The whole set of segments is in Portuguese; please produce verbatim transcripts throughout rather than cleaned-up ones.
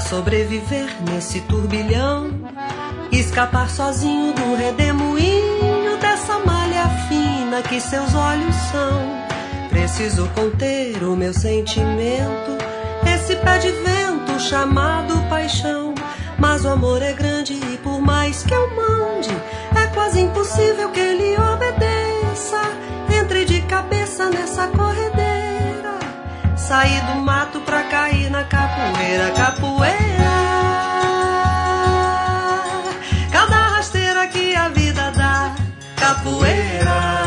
sobreviver nesse turbilhão, escapar sozinho do redemoinho dessa malha fina que seus olhos são. Preciso conter o meu sentimento, esse pé de vento chamado paixão. Mas o amor é grande e por mais que eu mande, é quase impossível que ele obedeça. Entre de cabeça nessa corredeira, saí do mato pra cair na capoeira, capoeira. Cada rasteira que a vida dá, capoeira.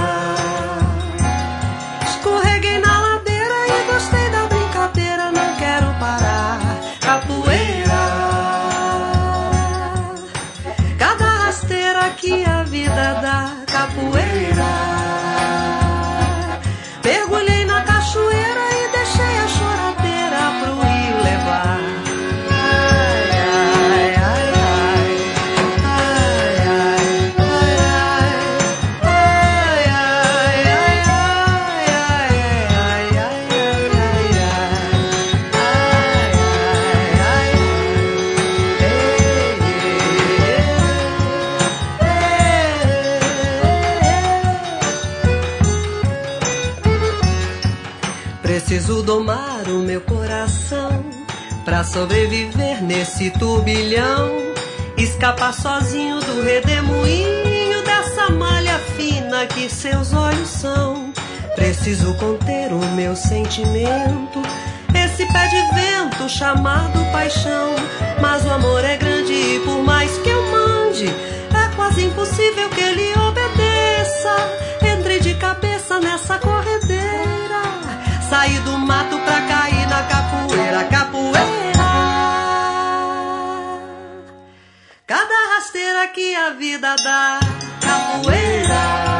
Escorreguei na ladeira e gostei da brincadeira, não quero parar, capoeira. Cada rasteira que a vida dá, capoeira. Mergulhei na cachoeira e deixei a choradeira pro rio levar. Ai, ai, ai, ai. Ai, ai, ai, ai. Ai, ai, ai, ai, ai, ai, Preciso domar o meu coração pra sobreviver nesse turbilhão, escapar sozinho do redemoinho dessa malha fina que seus olhos são. Preciso conter o meu sentimento, esse pé de vento chamado paixão. Mas o amor é grande e por mais que eu mande, é quase impossível que ele obedeça. Entrei de cabeça nessa corredeira, saí do mato pra cair na capoeira, capoeira. Cada rasteira que a vida dá, capoeira.